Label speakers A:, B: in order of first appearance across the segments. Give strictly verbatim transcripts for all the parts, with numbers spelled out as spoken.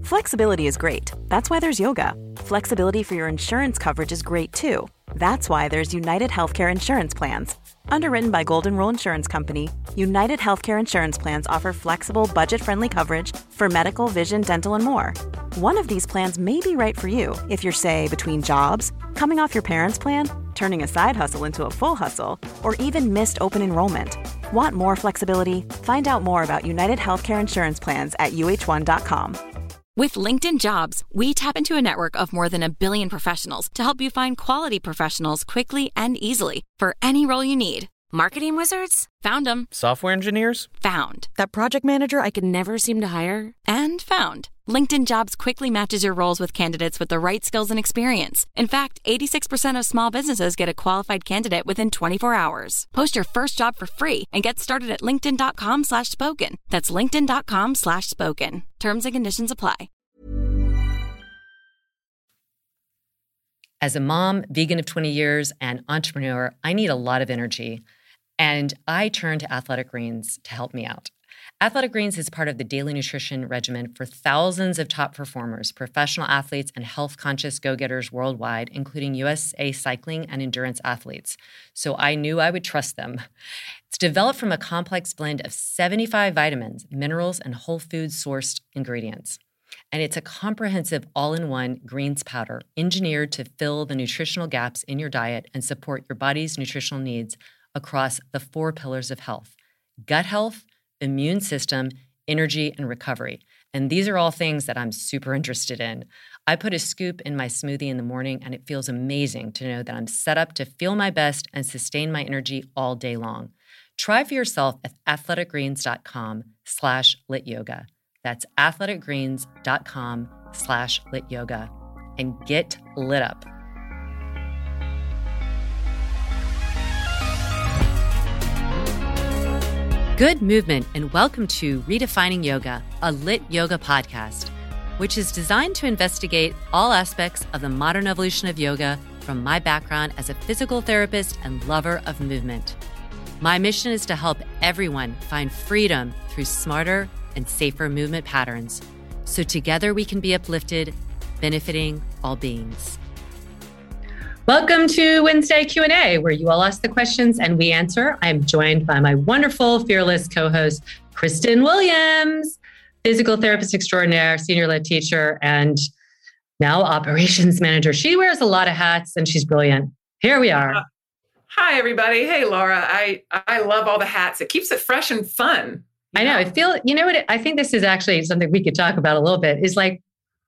A: Flexibility is great. That's why there's yoga. Flexibility for your insurance coverage is great too. That's why there's United Healthcare Insurance Plans. Underwritten by Golden Rule Insurance Company, United Healthcare Insurance Plans offer flexible, budget-friendly coverage for medical, vision, dental, and more. One of these plans may be right for you if you're, say, between jobs, coming off your parents' plan, turning a side hustle into a full hustle, or even missed open enrollment. Want more flexibility? Find out more about United Healthcare Insurance Plans at U H one dot com.
B: With LinkedIn Jobs, we tap into a network of more than a billion professionals to help you find quality professionals quickly and easily for any role you need. Marketing wizards? Found them.
C: Software engineers?
B: Found. That project manager I could never seem to hire? And found. LinkedIn Jobs quickly matches your roles with candidates with the right skills and experience. In fact, eighty-six percent of small businesses get a qualified candidate within twenty-four hours. Post your first job for free and get started at linkedin.com slash spoken. That's linkedin.com slash spoken. Terms and conditions apply.
D: As a mom, vegan of twenty years, and entrepreneur, I need a lot of energy. And I turn to Athletic Greens to help me out. Athletic Greens is part of the daily nutrition regimen for thousands of top performers, professional athletes, and health-conscious go-getters worldwide, including U S A cycling and endurance athletes. So I knew I would trust them. It's developed from a complex blend of seventy-five vitamins, minerals, and whole food-sourced ingredients. And it's a comprehensive all-in-one greens powder engineered to fill the nutritional gaps in your diet and support your body's nutritional needs across the four pillars of health: gut health, immune system, energy, and recovery. And these are all things that I'm super interested in. I put a scoop in my smoothie in the morning, and it feels amazing to know that I'm set up to feel my best and sustain my energy all day long. Try for yourself at athleticgreens.com slash lit yoga. That's athleticgreens.com slash lit yoga. And get lit up. Good movement, and welcome to Redefining Yoga, a lit yoga podcast, which is designed to investigate all aspects of the modern evolution of yoga from my background as a physical therapist and lover of movement. My mission is to help everyone find freedom through smarter and safer movement patterns, so together we can be uplifted, benefiting all beings. Welcome to Wednesday Q and A, where you all ask the questions and we answer. I'm joined by my wonderful, fearless co-host, Kristen Williams, physical therapist extraordinaire, senior lit teacher, and now operations manager. She wears a lot of hats and she's brilliant. Here we are.
E: Uh, hi, everybody. Hey, Laura. I, I love all the hats. It keeps it fresh and fun.
D: I know. I feel, you know what, I think this is actually something we could talk about a little bit, is like,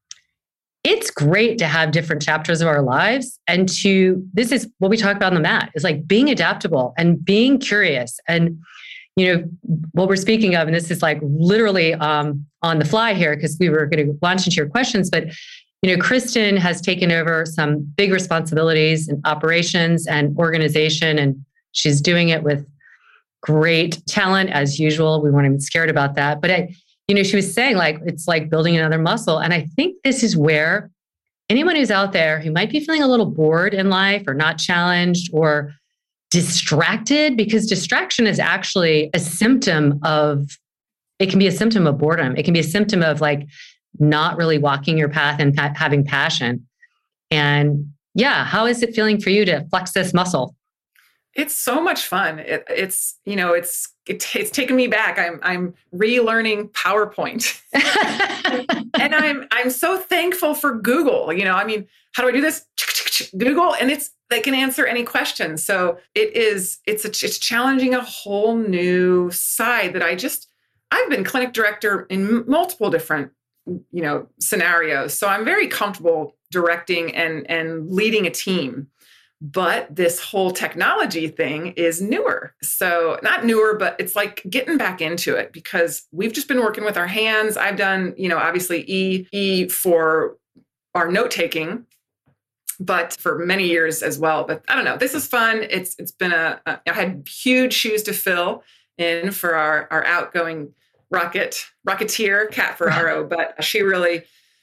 D: it's great to have different chapters of our lives. And to, this is what we talk about on the mat, is like being adaptable and being curious. And, you know, what we're speaking of, and this is like literally um, on the fly here, because we were going to launch into your questions, but, you know, Kristen has taken over some big responsibilities in operations and organization, and she's doing it with great talent as usual. We weren't even scared about that. But I, you know, she was saying like, it's like building another muscle. And I think this is where anyone who's out there who might be feeling a little bored in life or not challenged or distracted, because distraction is actually a symptom of, it can be a symptom of boredom. It can be a symptom of like not really walking your path and pa- having passion. And yeah, how is it feeling for you to flex this muscle?
E: It's so much fun. It, it's, you know, it's, it, it's taken me back. I'm, I'm relearning PowerPoint and I'm, I'm so thankful for Google. You know, I mean, how do I do this? Google, and it's, they can answer any question. So it is, it's, a, it's challenging a whole new side that I just, I've been clinic director in multiple different, you know, scenarios. So I'm very comfortable directing and, and leading a team. But this whole technology thing is newer. So not newer, but it's like getting back into it, because we've just been working with our hands. I've done, you know, obviously E, E for our note taking, but for many years as well. But I don't know, this is fun. It's It's been a, a I had huge shoes to fill in for our, our outgoing rocket, rocketeer, Kat Ferraro, but she really,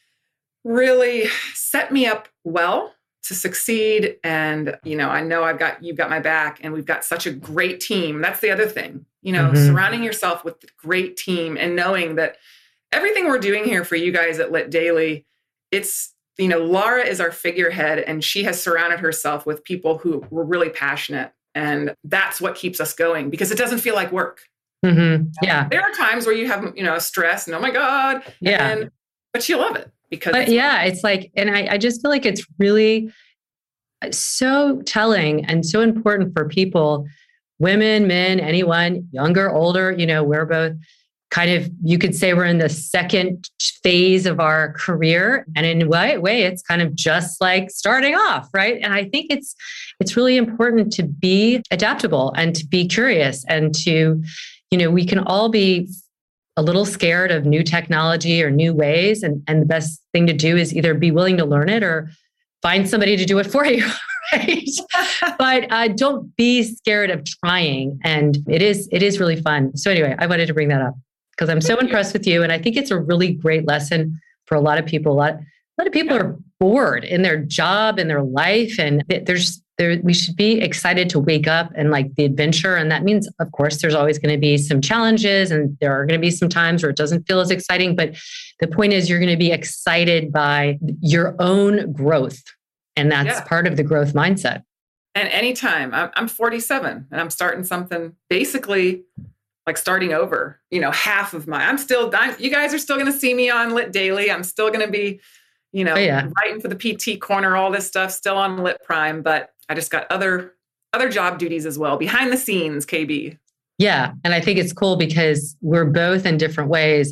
E: really set me up well to succeed. And, you know, I know I've got, you've got my back, and we've got such a great team. That's the other thing, you know, mm-hmm. surrounding yourself with a great team and knowing that everything we're doing here for you guys at Lit Daily, it's, you know, Laura is our figurehead, and she has surrounded herself with people who were really passionate. And that's what keeps us going, because it doesn't feel like work.
D: Mm-hmm. Yeah.
E: There are times where you have, you know, stress and, oh my God.
D: Yeah.
E: And, but you love it because.
D: But yeah, it's like, and I, I just feel like it's really so telling and so important for people, women, men, anyone, younger, older, you know, we're both kind of, you could say we're in the second phase of our career. And in a way, way, it's kind of just like starting off, right? And I think it's it's really important to be adaptable and to be curious and to, you know, we can all be a little scared of new technology or new ways. And, and the best thing to do is either be willing to learn it or find somebody to do it for you. Right. But uh, don't be scared of trying. And it is, it is really fun. So anyway, I wanted to bring that up because I'm so impressed with you. And I think it's a really great lesson for a lot of people. A lot, a lot of people are bored in their job, in their life. And there's, there, we should be excited to wake up and like the adventure. And that means, of course, there's always going to be some challenges and there are going to be some times where it doesn't feel as exciting. But the point is you're going to be excited by your own growth. And that's yeah. part of the growth mindset.
E: And anytime, I'm, I'm forty-seven and I'm starting something basically like starting over, you know, half of my, I'm still, I'm, you guys are still going to see me on Lit Daily. I'm still going to be, you know, oh, yeah. writing for the P T Corner, all this stuff, still on Lit Prime, but I just got other, other job duties as well, behind the scenes, K B.
D: Yeah. And I think it's cool because we're both in different ways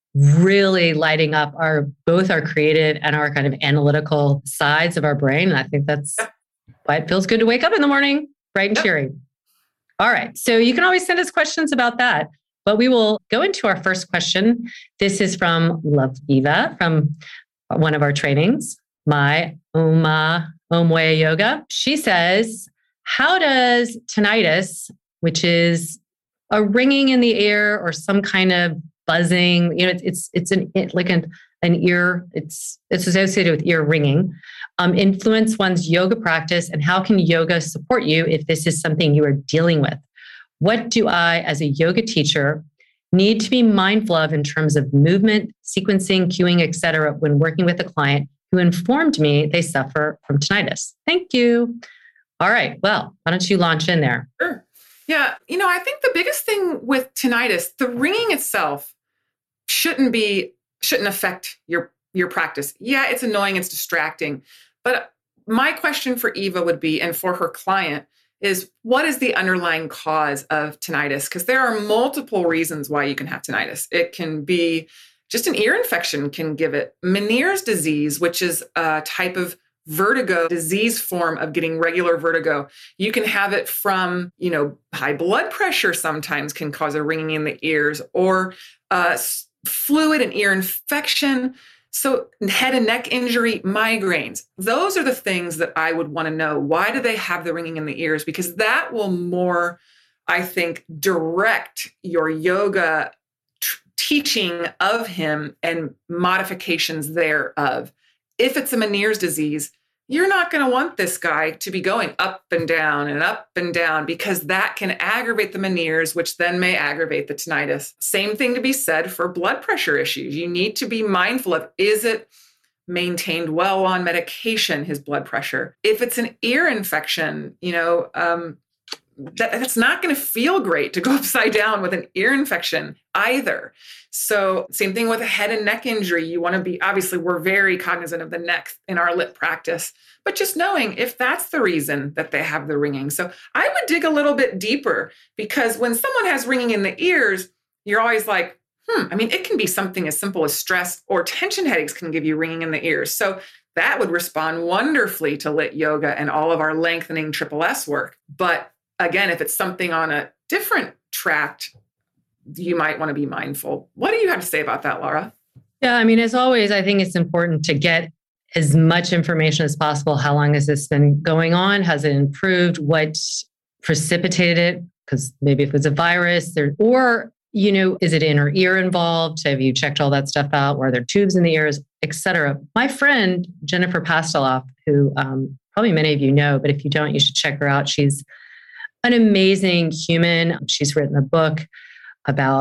D: really lighting up our both our creative and our kind of analytical sides of our brain. And I think that's yep. why it feels good to wake up in the morning, bright and yep. cheery. All right. So you can always send us questions about that, but we will go into our first question. This is from Love Eva from one of our trainings, my Oma Omwe Yoga. She says, how does tinnitus, which is a ringing in the ear or some kind of buzzing, you know, it's it's it's an it, like an an ear. It's it's associated with ear ringing. Um, influence one's yoga practice, and how can yoga support you if this is something you are dealing with? What do I, as a yoga teacher, need to be mindful of in terms of movement, sequencing, cueing, et cetera, when working with a client who informed me they suffer from tinnitus? Thank you. All right. Well, why don't you launch in there?
E: Sure. Yeah. You know, I think the biggest thing with tinnitus, the ringing itself shouldn't be, shouldn't affect your, your practice. Yeah, it's annoying, it's distracting. But my question for Eva would be, and for her client, is what is the underlying cause of tinnitus? Because there are multiple reasons why you can have tinnitus. It can be just an ear infection can give it. Meniere's disease, which is a type of vertigo, disease form of getting regular vertigo. You can have it from, you know, high blood pressure sometimes can cause a ringing in the ears, or uh, fluid and ear infection. So head and neck injury, migraines. Those are the things that I would want to know. Why do they have the ringing in the ears? Because that will more, I think, direct your yoga t- teaching of him and modifications thereof. If it's a Meniere's disease, you're not going to want this guy to be going up and down and up and down, because that can aggravate the Meniere's, which then may aggravate the tinnitus. Same thing to be said for blood pressure issues. You need to be mindful of, is it maintained well on medication, his blood pressure? If it's an ear infection, you know, um, that, that's not going to feel great to go upside down with an ear infection either. So same thing with a head and neck injury. You want to be, obviously, we're very cognizant of the neck in our lit practice, but just knowing if that's the reason that they have the ringing. So I would dig a little bit deeper, because when someone has ringing in the ears, you're always like, hmm, I mean, it can be something as simple as stress or tension headaches can give you ringing in the ears. So that would respond wonderfully to lit yoga and all of our lengthening triple S work. But again, if it's something on a different tract, you might want to be mindful. What do you have to say about that, Laura?
D: Yeah, I mean, as always, I think it's important to get as much information as possible. How long has this been going on? Has it improved? What precipitated it? Because maybe if it's a virus, there, or, you know, is it inner ear involved? Have you checked all that stuff out? Were there tubes in the ears, et cetera? My friend, Jennifer Pasteloff, who um, probably many of you know, but if you don't, you should check her out. She's an amazing human. She's written a book about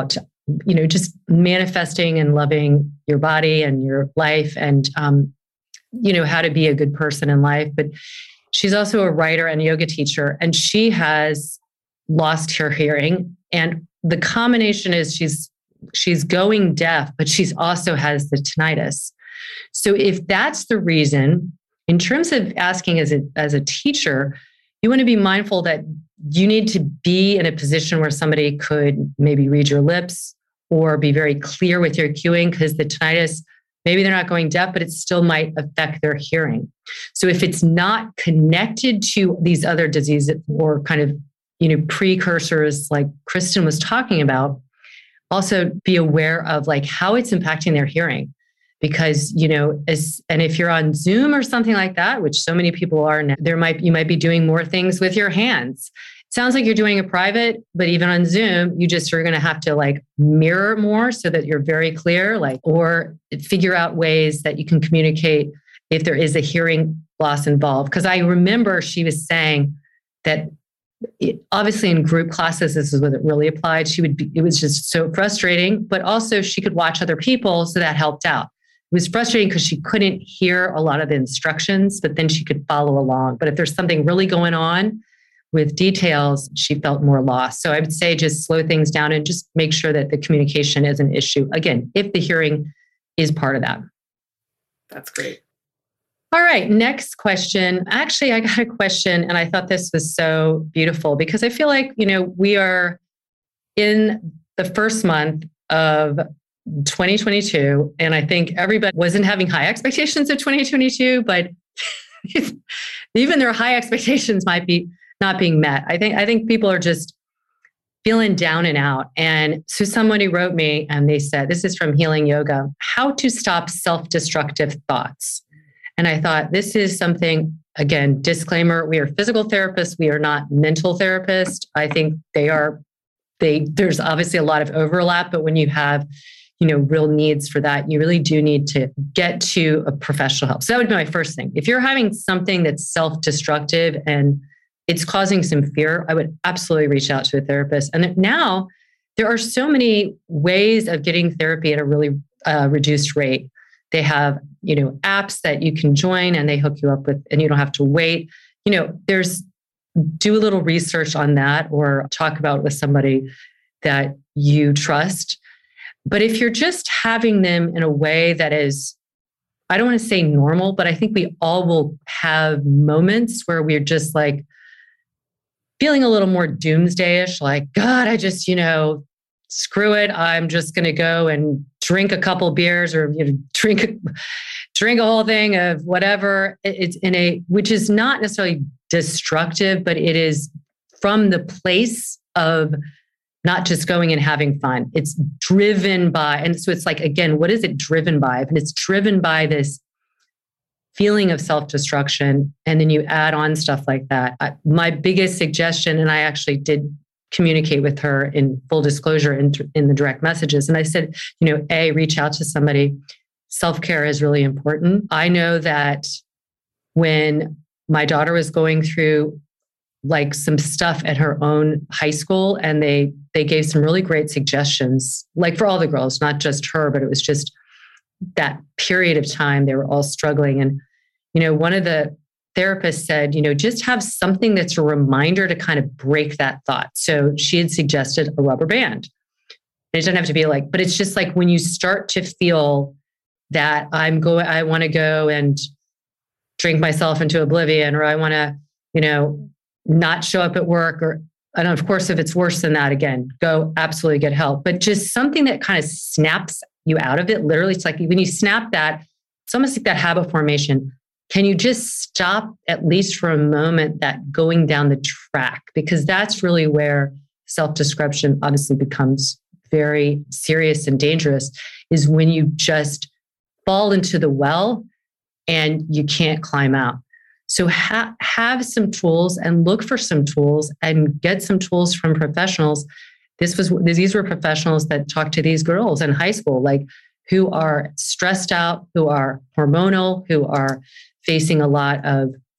D: you know, just manifesting and loving your body and your life and, um, you know, how to be a good person in life. But she's also a writer and yoga teacher, and she has lost her hearing. And the combination is she's she's going deaf, but she's also has the tinnitus. So if that's the reason, in terms of asking as a, as a teacher, you want to be mindful that you need to be in a position where somebody could maybe read your lips or be very clear with your cueing, because the tinnitus, maybe they're not going deaf, but it still might affect their hearing. So if it's not connected to these other diseases or kind of, you know, precursors like Kristen was talking about, also be aware of like how it's impacting their hearing. Because, you know, as, and if you're on Zoom or something like that, which so many people are now, there might, you might be doing more things with your hands. It sounds like you're doing a private, but even on Zoom, you just are going to have to like mirror more so that you're very clear, like, or figure out ways that you can communicate if there is a hearing loss involved. Because I remember she was saying that it, obviously in group classes, this is what it really applied. She would be, it was just so frustrating, but also she could watch other people. So that helped out. It was frustrating because she couldn't hear a lot of the instructions, but then she could follow along. But if there's something really going on with details, she felt more lost. So I would say just slow things down and just make sure that the communication is an issue. Again, if the hearing is part of that.
E: That's great.
D: All right, next question. Actually, I got a question and I thought this was so beautiful because I feel like, you know, we are in the first month of twenty twenty-two. And I think everybody wasn't having high expectations of twenty twenty-two, but even their high expectations might be not being met. I think, I think people are just feeling down and out. And so somebody wrote me and they said, this is from Healing Yoga, how to stop self-destructive thoughts. And I thought this is something, again, disclaimer, we are physical therapists. We are not mental therapists. I think they are, they, there's obviously a lot of overlap, but when you have you know, real needs for that, you really do need to get to a professional help. So that would be my first thing. If you're having something that's self-destructive and it's causing some fear, I would absolutely reach out to a therapist. And now there are so many ways of getting therapy at a really uh, reduced rate. They have, you know, apps that you can join and they hook you up with, and you don't have to wait. You know, there's, do a little research on that or talk about it with somebody that you trust. But if you're just having them in a way that is, I don't want to say normal, but I think we all will have moments where we're just like feeling a little more doomsday-ish, like, God, I just, you know, screw it. I'm just going to go and drink a couple beers or, you know, drink, drink a whole thing of whatever. It's in a, which is not necessarily destructive, but it is from the place of not just going and having fun. It's driven by, and so it's like, again, what is it driven by? And it's driven by this feeling of self-destruction. And then you add on stuff like that. I, my biggest suggestion, and I actually did communicate with her in full disclosure in, in the direct messages. And I said, you know, A, reach out to somebody. Self-care is really important. I know that when my daughter was going through like some stuff at her own high school, and they they gave some really great suggestions, like for all the girls, not just her, but it was just that period of time they were all struggling. And, you know, one of the therapists said, you know, just have something that's a reminder to kind of break that thought. So she had suggested a rubber band. It doesn't have to be like, but it's just like when you start to feel that I'm going, I want to go and drink myself into oblivion, or I want to, you know, not show up at work, or, and of course, if it's worse than that, again, go absolutely get help. But just something that kind of snaps you out of it. Literally, it's like when you snap that, it's almost like that habit formation. Can you just stop at least for a moment that going down the track? Because that's really where self-destruction obviously becomes very serious and dangerous, is when you just fall into the well and you can't climb out. So ha- have some tools and look for some tools and get some tools from professionals. This was these were professionals that talked to these girls in high school, like who are stressed out, who are hormonal, who are facing a lot of,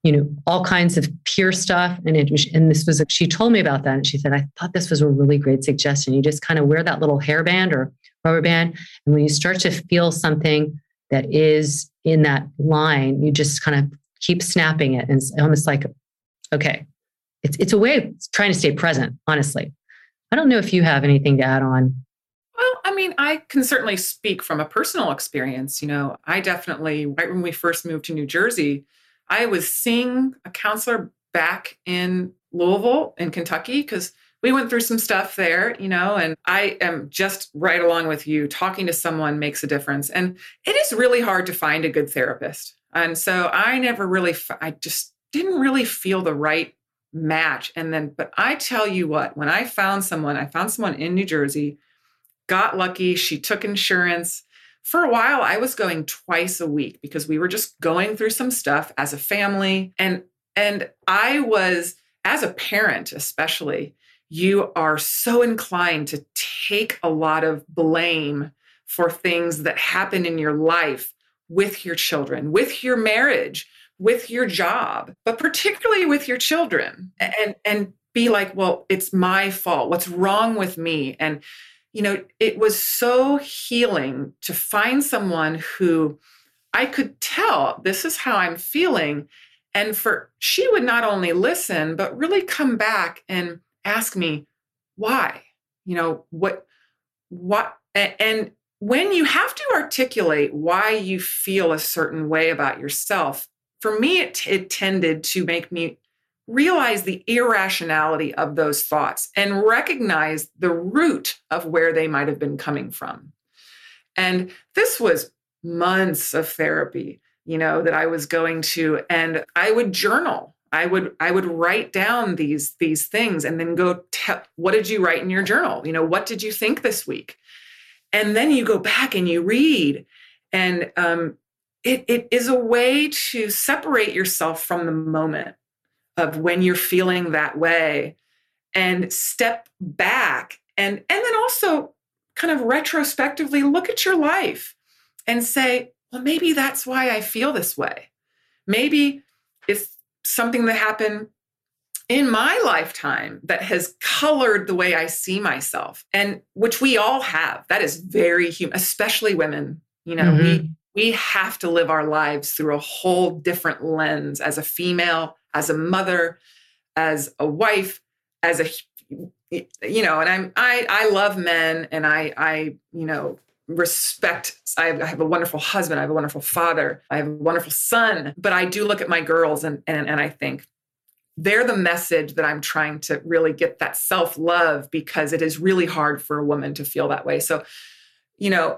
C: you know, all kinds of peer stuff. And it was, and this was, a, she told me about that. And she said, I thought this was a really great suggestion. You just kind of wear that little hairband or rubber band. And when you start to feel something that is in that line, you just kind of keep snapping it. And it's almost like, okay, it's, it's a way of trying to stay present, honestly. I don't know if you have anything to add on.
E: Well, I mean, I can certainly speak from a personal experience. You know, I definitely, right when we first moved to New Jersey, I was seeing a counselor back in Louisville in Kentucky because we went through some stuff there, you know, and I am just right along with you. Talking to someone makes a difference. And it is really hard to find a good therapist. And so I never really, I just didn't really feel the right match. And then, but I tell you what, when I found someone, I found someone in New Jersey, got lucky. She took insurance. For a while, I was going twice a week because we were just going through some stuff as a family. And, and I was, as a parent especially, you are so inclined to take a lot of blame for things that happen in your life with your children, with your marriage, with your job, but particularly with your children, and, and be like, well, it's my fault. What's wrong with me? And, you know, it was so healing to find someone who I could tell this is how I'm feeling. And for she would not only listen, but really come back and ask me why, you know, what, what, and when you have to articulate why you feel a certain way about yourself, for me, it, it tended to make me realize the irrationality of those thoughts and recognize the root of where they might have been coming from. And this was months of therapy, you know, that I was going to, and I would journal. I would I would write down these, these things and then go, te- what did you write in your journal? You know, what did you think this week? And then you go back and you read. And um, it, it is a way to separate yourself from the moment of when you're feeling that way and step back. And, and then also kind of retrospectively look at your life and say, well, maybe that's why I feel this way. Maybe it's something that happened in my lifetime that has colored the way I see myself, and which we all have. That is very human, especially women. You know, mm-hmm. we we have to live our lives through a whole different lens as a female, as a mother, as a wife, as a, you know, and I'm, I, I love men, and I, I, you know, respect, I have, I have a wonderful husband, I have a wonderful father, I have a wonderful son, but I do look at my girls and, and, and I think they're the message that I'm trying to really get, that self-love, because it is really hard for a woman to feel that way. So, you know,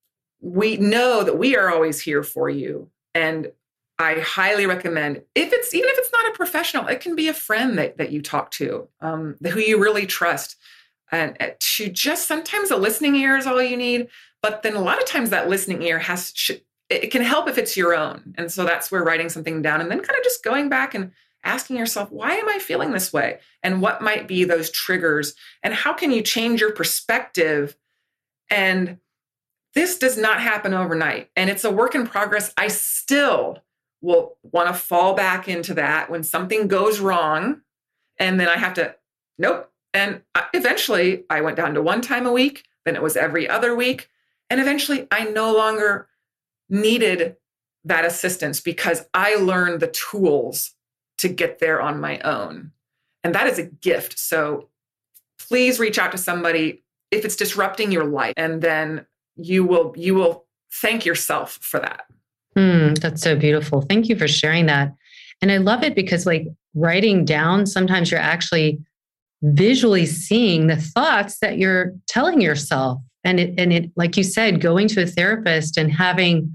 E: we know that we are always here for you. And I highly recommend, if it's, even if it's not a professional, it can be a friend that, that you talk to, um, who you really trust. And to just, sometimes a listening ear is all you need. But then a lot of times that listening ear has, should, it can help if it's your own. And so that's where writing something down and then kind of just going back and asking yourself, why am I feeling this way? And what might be those triggers? And how can you change your perspective? And this does not happen overnight. And it's a work in progress. I still will want to fall back into that when something goes wrong. And then I have to, nope. And eventually I went down to one time a week, then it was every other week. And eventually I no longer needed that assistance because I learned the tools to get there on my own. And that is a gift. So please reach out to somebody if it's disrupting your life, and then you will, you will thank yourself for that.
C: Mm, that's so beautiful. Thank you for sharing that. And I love it because, like, writing down, sometimes you're actually visually seeing the thoughts that you're telling yourself. And it, and it, like you said, going to a therapist and having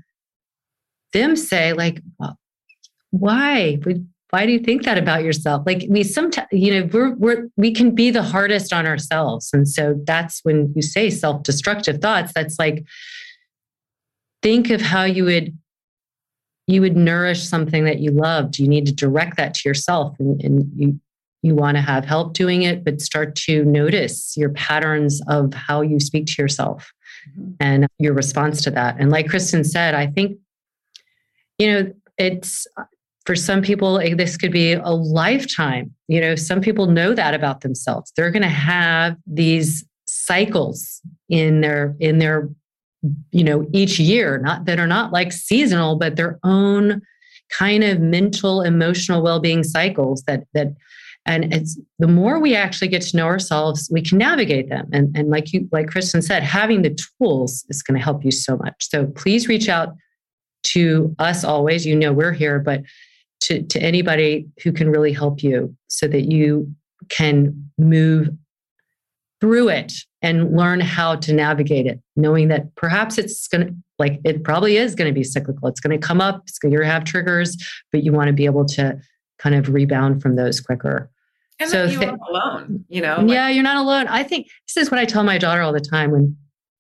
C: them say, like, well, why would, why do you think that about yourself? Like, we sometimes, you know, we're, we're, we can be the hardest on ourselves. And so that's when you say self-destructive thoughts, that's like, think of how you would, you would nourish something that you loved. You need to direct that to yourself, and, and you, you want to have help doing it, but start to notice your patterns of how you speak to yourself mm-hmm. and your response to that. And like Kristen said, I think, you know, it's, For some people, this could be a lifetime. You know, some people know that about themselves. They're going to have these cycles in their, in their, you know, each year, not that are not like seasonal, but their own kind of mental, emotional well-being cycles that, that, and it's the more we actually get to know ourselves, we can navigate them. And, and like you, like Kristen said, having the tools is going to help you so much. So please reach out to us always. You know, we're here, but to, to anybody who can really help you so that you can move through it and learn how to navigate it, knowing that perhaps it's going to, like, it probably is going to be cyclical. It's going to come up. It's going to have triggers, but you want to be able to kind of rebound from those quicker.
E: And
C: so
E: then you
C: th-
E: aren't alone, you know? Like-
C: yeah, you're not alone. I think this is what I tell my daughter all the time when,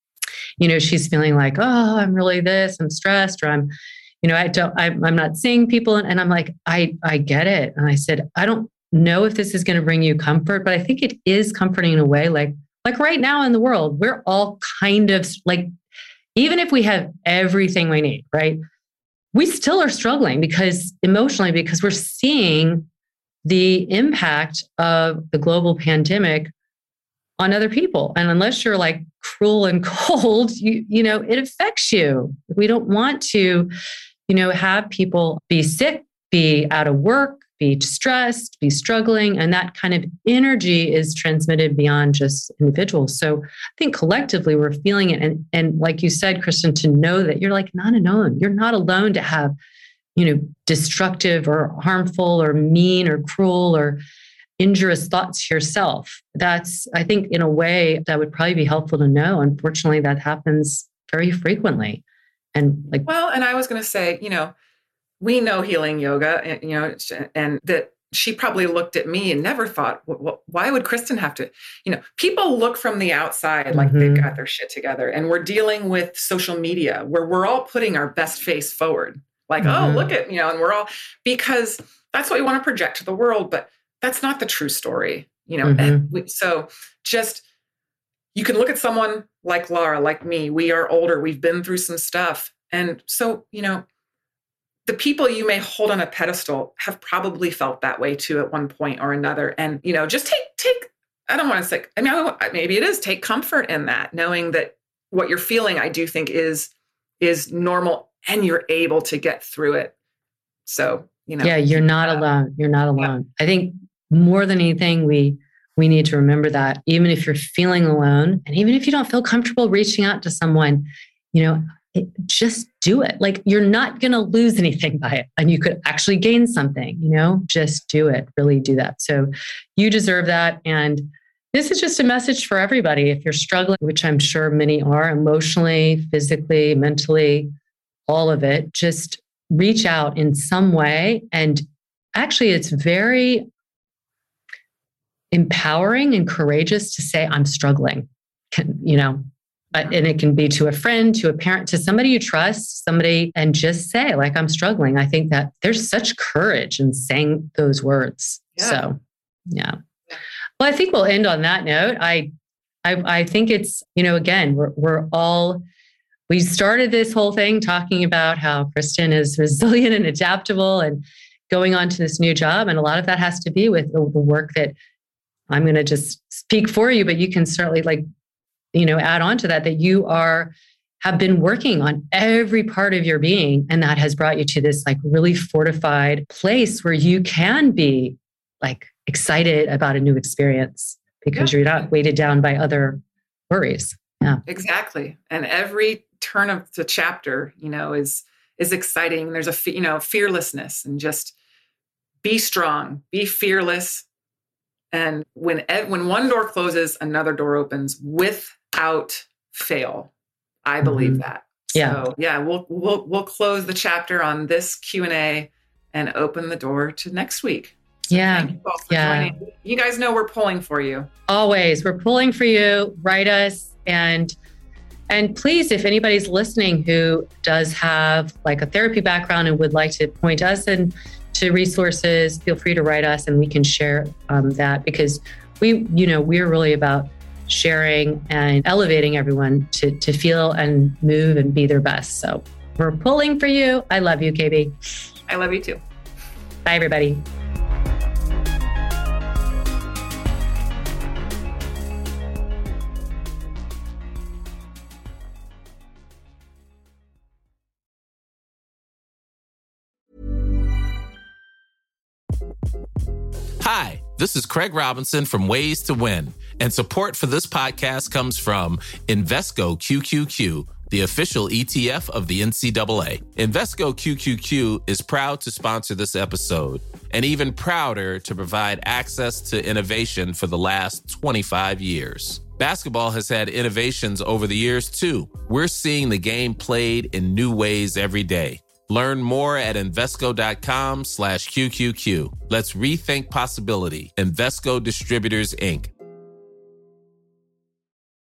C: you know, she's feeling like, oh, I'm really this, I'm stressed, or I'm, you know, I don't, I'm, I'm not seeing people. And, and I'm like, I, I get it. And I said, I don't know if this is going to bring you comfort, but I think it is comforting in a way. Like, like right now in the world, we're all kind of like, even if we have everything we need, right? We still are struggling because emotionally, because we're seeing the impact of the global pandemic on other people. And unless you're like cruel and cold, you, you know, it affects you. We don't want to, you know, have people be sick, be out of work, be stressed, be struggling. And that kind of energy is transmitted beyond just individuals. So I think collectively we're feeling it. And, and like you said, Kristen, to know that you're like not alone. You're not alone to have, you know, destructive or harmful or mean or cruel or injurious thoughts to yourself. That's, I think, in a way that would probably be helpful to know. Unfortunately, that happens very frequently. And like,
E: well, and I was going to say, you know, we know healing yoga, and, you know, and that she probably looked at me and never thought, well, why would Kristen have to, you know, people look from the outside like mm-hmm. they've got their shit together, and we're dealing with social media where we're all putting our best face forward. Like, mm-hmm. oh, look at, you know, and we're all, because that's what we want to project to the world, but that's not the true story, you know? Mm-hmm. And we, so just, you can look at someone like Laura, like me, we are older, we've been through some stuff. And so, you know, the people you may hold on a pedestal have probably felt that way too at one point or another. And, you know, just take, take, I don't want to say, I mean, I, maybe it is take comfort in that, knowing that what you're feeling, I do think is, is normal, and you're able to get through it. So, you know.
C: Yeah, you're not uh, alone. You're not alone. Yeah. I think more than anything, we, we need to remember that even if you're feeling alone, and even if you don't feel comfortable reaching out to someone, you know, it, just do it. Like, you're not going to lose anything by it, and you could actually gain something, you know, just do it, really do that. So you deserve that. And this is just a message for everybody. If you're struggling, which I'm sure many are, emotionally, physically, mentally, all of it, just reach out in some way. And actually, it's very empowering and courageous to say, I'm struggling, can, you know, and it can be to a friend, to a parent, to somebody you trust, somebody, and just say, like, I'm struggling. I think that there's such courage in saying those words. Yeah. So, yeah. Well, I think we'll end on that note. I, I, I think it's, you know, again, we're, we're all, we started this whole thing talking about how Kristen is resilient and adaptable and going on to this new job. And a lot of that has to be with the, the work that I'm going to just speak for you, but you can certainly, like, you know, add on to that, that you are, have been working on every part of your being. And that has brought you to this like really fortified place where you can be like excited about a new experience because yeah. you're not weighted down by other worries. Yeah,
E: exactly. And every turn of the chapter, you know, is, is exciting. There's a, you know, fearlessness, and just be strong, be fearless. And when, when one door closes, another door opens without fail. I believe mm-hmm. that.
C: Yeah.
E: So yeah, we'll, we'll, we'll close the chapter on this Q and A and open the door to next week. So
C: yeah.
E: Thank you all for
C: yeah.
E: joining. You guys know we're pulling for you.
C: Always. We're pulling for you. Write us. And, and please, if anybody's listening who does have like a therapy background and would like to point us in to resources, feel free to write us and we can share um, that, because we, you know, we're really about sharing and elevating everyone to, to feel and move and be their best. So we're pulling for you. I love you, K B.
E: I love you too.
C: Bye, everybody.
F: Hi, this is Craig Robinson from Ways to Win, and support for this podcast comes from Invesco Q Q Q, the official E T F of the N C double A. Invesco Q Q Q is proud to sponsor this episode, and even prouder to provide access to innovation for the last twenty-five years. Basketball has had innovations over the years, too. We're seeing the game played in new ways every day. Learn more at Invesco.com slash QQQ. Let's rethink possibility. Invesco Distributors, Incorporated.